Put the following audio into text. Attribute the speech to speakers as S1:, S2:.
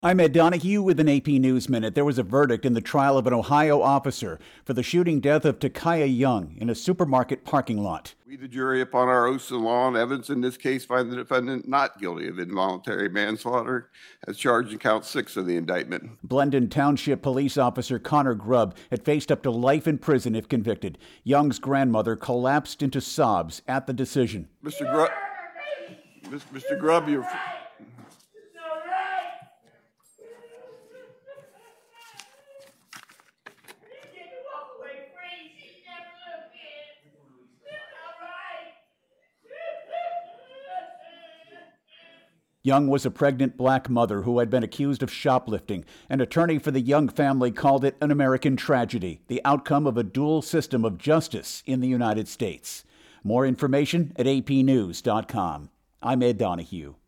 S1: I'm Ed Donahue with an AP News Minute. There was a verdict in the trial of an Ohio officer for the shooting death of Takaya Young in a supermarket parking lot.
S2: We, the jury, upon our oaths of law and evidence in this case, find the defendant not guilty of involuntary manslaughter as charged in count 6 of the indictment.
S1: Blendon Township Police Officer Connor Grubb had faced up to life in prison if convicted. Young's grandmother collapsed into sobs at the decision.
S2: Mr. Grubb, you're...
S1: Young was a pregnant black mother who had been accused of shoplifting. An attorney for the Young family called it an American tragedy, the outcome of a dual system of justice in the United States. More information at apnews.com. I'm Ed Donahue.